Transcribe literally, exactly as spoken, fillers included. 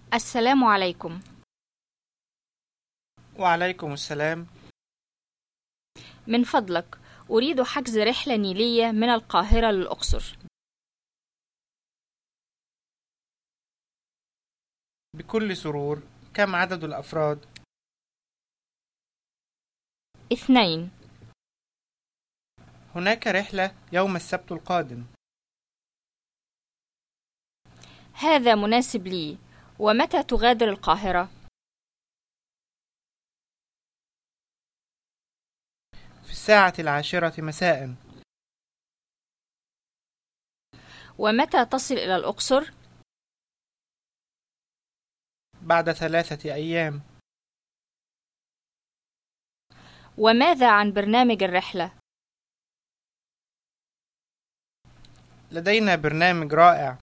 السلام عليكم. وعليكم السلام. من فضلك أريد حجز رحلة نيلية من القاهرة للأقصر. بكل سرور. كم عدد الأفراد؟ اثنين. هناك رحلة يوم السبت القادم. هذا مناسب لي. ومتى تغادر القاهرة؟ في الساعة العاشرة مساء. ومتى تصل إلى الأقصر؟ بعد ثلاثة أيام. وماذا عن برنامج الرحلة؟ لدينا برنامج رائع.